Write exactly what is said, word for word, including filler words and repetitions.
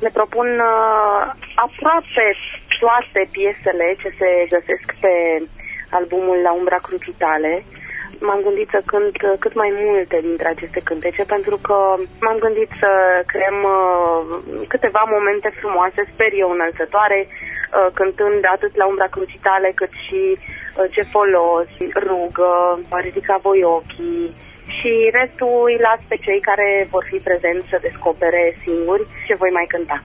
Le propun uh, aproape toate piesele ce se găsesc pe albumul La Umbra Cruții Tale. M-am gândit să cânt cât mai multe dintre aceste cântece, pentru că m-am gândit să creăm uh, câteva momente frumoase, sper eu înălțătoare, uh, cântând atât La Umbra Cruții Tale, cât și uh, Ce folos, Rugă, Ridica voi ochii, și restul îi las pe cei care vor fi prezenți să descopere singuri ce voi mai cânta.